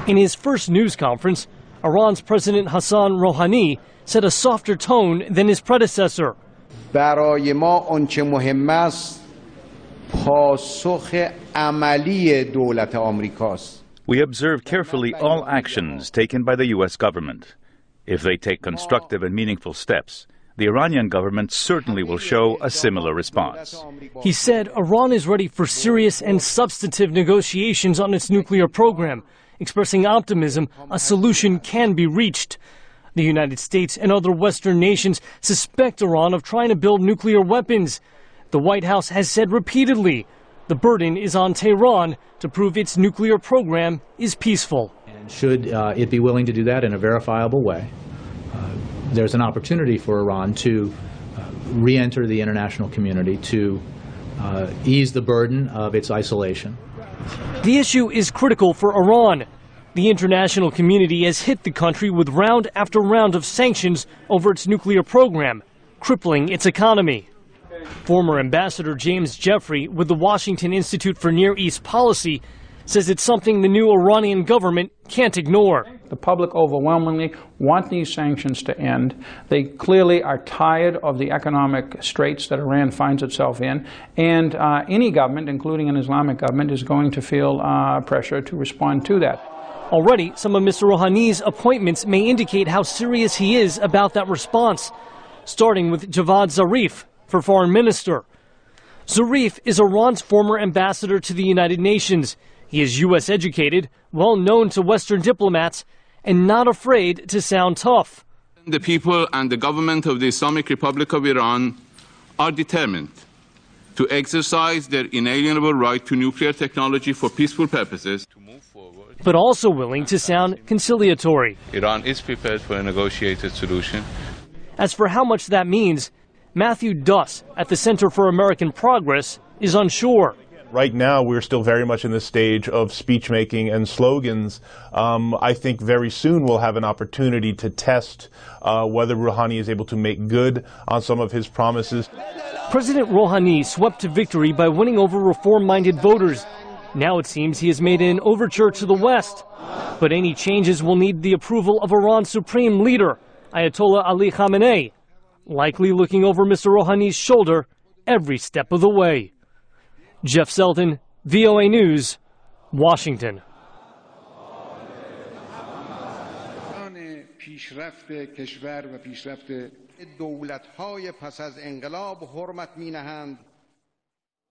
In his first news conference, Iran's President Hassan Rouhani set a softer tone than his predecessor. برای ما آنچه مهم است پاسخ عملی دولت آمریکاست. We observe carefully all actions taken by the U.S. government. If they take constructive and meaningful steps, the Iranian government certainly will show a similar response. He said Iran is ready for serious and substantive negotiations on its nuclear program, expressing optimism a solution can be reached. The United States and other Western nations suspect Iran of trying to build nuclear weapons. The White House has said repeatedly the burden is on Tehran to prove its nuclear program is peaceful. And should it be willing to do that in a verifiable way, there's an opportunity for Iran to re-enter the international community, to ease the burden of its isolation. The issue is critical for Iran. The international community has hit the country with round after round of sanctions over its nuclear program, crippling its economy. Former Ambassador James Jeffrey with the Washington Institute for Near East Policy says it's something the new Iranian government can't ignore. The public overwhelmingly want these sanctions to end. They clearly are tired of the economic straits that Iran finds itself in. And any government, including an Islamic government, is going to feel pressure to respond to that. Already, some of Mr. Rouhani's appointments may indicate how serious he is about that response, starting with Javad Zarif for foreign minister. Zarif is Iran's former ambassador to the United Nations. He is U.S. educated, well known to Western diplomats, and not afraid to sound tough. The people and the government of the Islamic Republic of Iran are determined to exercise their inalienable right to nuclear technology for peaceful purposes. But also willing to sound conciliatory. Iran is prepared for a negotiated solution. As for how much that means, Matthew Duss at the Center for American Progress is unsure. Right now, we're still very much in the stage of speech-making and slogans. I think very soon we'll have an opportunity to test whether Rouhani is able to make good on some of his promises. President Rouhani swept to victory by winning over reform-minded voters. Now it seems he has made an overture to the West. But any changes will need the approval of Iran's supreme leader, Ayatollah Ali Khamenei, likely looking over Mr. Rouhani's shoulder every step of the way. Jeff Selden, VOA News, Washington. پیشرفت کشور و پیشرفت دولت‌های پس از انقلاب حرمت می‌نهند